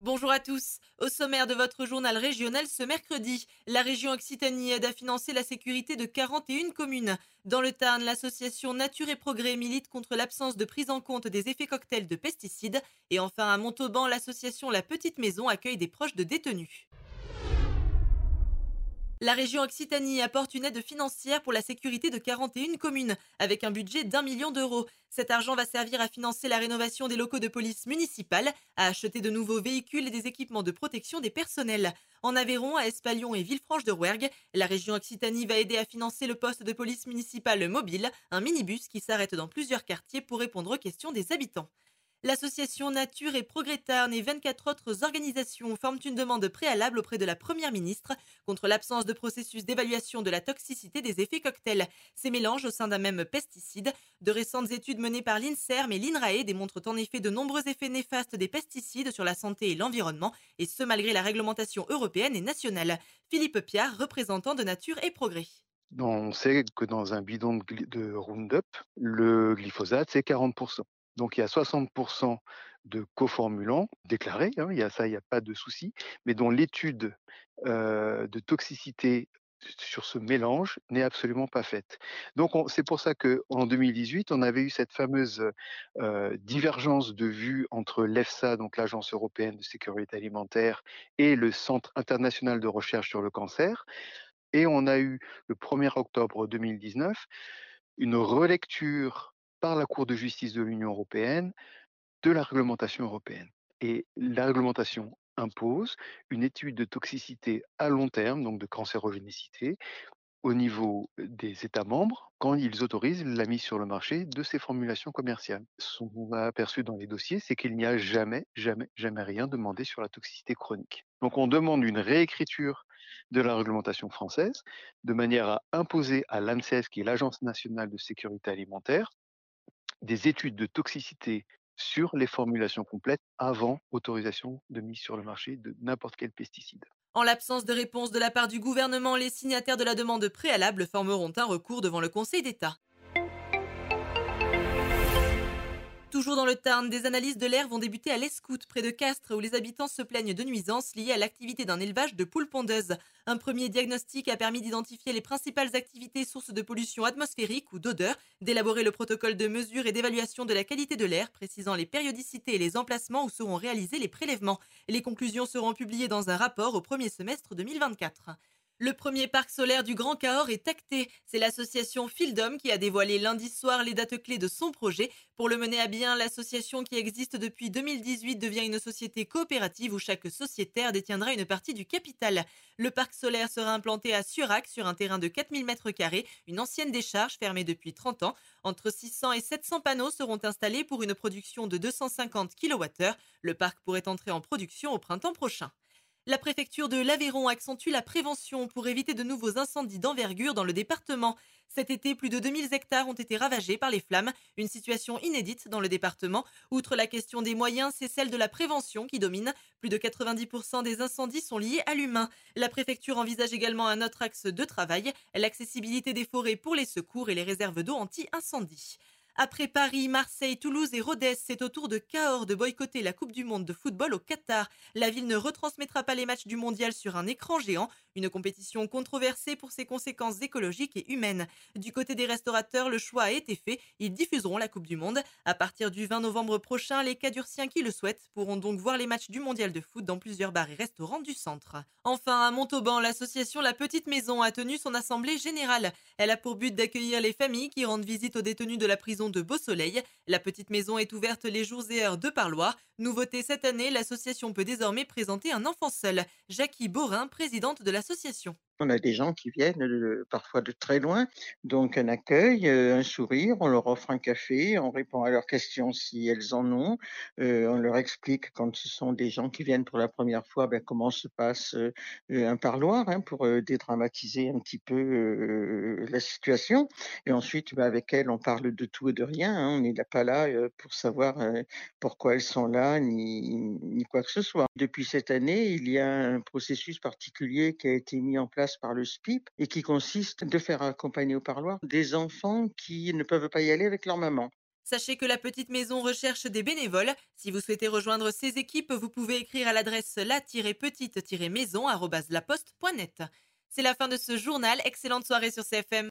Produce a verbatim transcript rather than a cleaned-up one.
Bonjour à tous. Au sommaire de votre journal régional ce mercredi, la région Occitanie aide à financer la sécurité de quarante et une communes. Dans le Tarn, l'association Nature et Progrès milite contre l'absence de prise en compte des effets cocktails de pesticides. Et enfin, à Montauban, l'association La Petite Maison accueille des proches de détenus. La région Occitanie apporte une aide financière pour la sécurité de quarante et une communes, avec un budget d'un million d'euros. Cet argent va servir à financer la rénovation des locaux de police municipale, à acheter de nouveaux véhicules et des équipements de protection des personnels. En Aveyron, à Espalion et Villefranche-de-Rouergue, la région Occitanie va aider à financer le poste de police municipale mobile, un minibus qui s'arrête dans plusieurs quartiers pour répondre aux questions des habitants. L'association Nature et Progrès Tarn et vingt-quatre autres organisations forment une demande préalable auprès de la Première ministre contre l'absence de processus d'évaluation de la toxicité des effets cocktails. Ces mélanges au sein d'un même pesticide. De récentes études menées par l'INSERM et l'INRAE démontrent en effet de nombreux effets néfastes des pesticides sur la santé et l'environnement, et ce malgré la réglementation européenne et nationale. Philippe Piard, représentant de Nature et Progrès. Dans on sait que dans un bidon de gly de Roundup, le glyphosate, c'est quarante. Donc il y a soixante de coformulants déclarés, hein, il y a ça, il y a pas de souci, mais dont l'étude, heu, de toxicité sur ce mélange n'est absolument pas faite. Donc on c'est pour ça qu'en deux mille dix-huit, on avait eu cette fameuse, heu, divergence de vues entre l'EFSA, donc l'Agence européenne de sécurité alimentaire, et le Centre international de recherche sur le cancer. Et on a eu le premier octobre deux mille dix-neuf une relecture par la Cour de justice de l'Union européenne de la réglementation européenne. Et la réglementation impose une étude de toxicité à long terme, donc de cancérogénicité, au niveau des États membres quand ils autorisent la mise sur le marché de ces formulations commerciales. Ce qu'on a aperçu dans les dossiers, c'est qu'il n'y a jamais, jamais, jamais rien demandé sur la toxicité chronique. Donc on demande une réécriture de la réglementation française de manière à imposer à l'ANSES, qui est l'Agence nationale de sécurité alimentaire, des études de toxicité sur les formulations complètes avant autorisation de mise sur le marché de n'importe quel pesticide. En l'absence de réponse de la part du gouvernement, les signataires de la demande préalable formeront un recours devant le Conseil d'État. Toujours dans le Tarn, des analyses de l'air vont débuter à l'Escoute, près de Castres, où les habitants se plaignent de nuisances liées à l'activité d'un élevage de poules pondeuses. Un premier diagnostic a permis d'identifier les principales activités sources de pollution atmosphérique ou d'odeur, d'élaborer le protocole de mesure et d'évaluation de la qualité de l'air, précisant les périodicités et les emplacements où seront réalisés les prélèvements. Les conclusions seront publiées dans un rapport au premier semestre deux mille vingt-quatre. Le premier parc solaire du Grand Cahors est acté. C'est l'association Fieldom qui a dévoilé lundi soir les dates clés de son projet. Pour le mener à bien, l'association qui existe depuis deux mille dix-huit devient une société coopérative où chaque sociétaire détiendra une partie du capital. Le parc solaire sera implanté à Surac sur un terrain de quatre mille mètres carrés, une ancienne décharge fermée depuis trente ans. Entre six cents et sept cents panneaux seront installés pour une production de deux cent cinquante kilowattheures. Le parc pourrait entrer en production au printemps prochain. La préfecture de l'Aveyron accentue la prévention pour éviter de nouveaux incendies d'envergure dans le département. Cet été, plus de deux mille hectares ont été ravagés par les flammes, une situation inédite dans le département. Outre la question des moyens, c'est celle de la prévention qui domine. Plus de quatre-vingt-dix pour cent des incendies sont liés à l'humain. La préfecture envisage également un autre axe de travail, l'accessibilité des forêts pour les secours et les réserves d'eau anti-incendie. Après Paris, Marseille, Toulouse et Rodez, c'est au tour de Cahors de boycotter la Coupe du Monde de football au Qatar. La ville ne retransmettra pas les matchs du mondial sur un écran géant, une compétition controversée pour ses conséquences écologiques et humaines. Du côté des restaurateurs, le choix a été fait, ils diffuseront la Coupe du Monde. À partir du vingt novembre prochain, les Cadurciens qui le souhaitent pourront donc voir les matchs du mondial de foot dans plusieurs bars et restaurants du centre. Enfin, à Montauban, l'association La Petite Maison a tenu son assemblée générale. Elle a pour but d'accueillir les familles qui rendent visite aux détenus de la prison de Beau-Soleil. La Petite Maison est ouverte les jours et heures de parloir. Nouveauté cette année, l'association peut désormais présenter un enfant seul. Jackie Borin, présidente de l'association. On a des gens qui viennent, heu, parfois de très loin, donc un accueil, heu, un sourire, on leur offre un café, on répond à leurs questions si elles en ont, heu, on leur explique quand ce sont des gens qui viennent pour la première fois, bah, comment se passe, heu heu, un parloir, hein, pour, heu, dédramatiser un petit peu, heu, la situation et ensuite, bah, avec elles, on parle de tout et de rien, hein. On n'est là pas là, heu, pour savoir, heu, pourquoi elles sont là ni ni quoi que ce soit. Depuis cette année, il y a un processus particulier qui a été mis en place par le S P I P et qui consiste de faire accompagner au parloir des enfants qui ne peuvent pas y aller avec leur maman. Sachez que la petite maison recherche des bénévoles. Si vous souhaitez rejoindre ces équipes, vous pouvez écrire à l'adresse la-petite-maison arobase laposte point net. C'est la fin de ce journal. Excellente soirée sur C F M.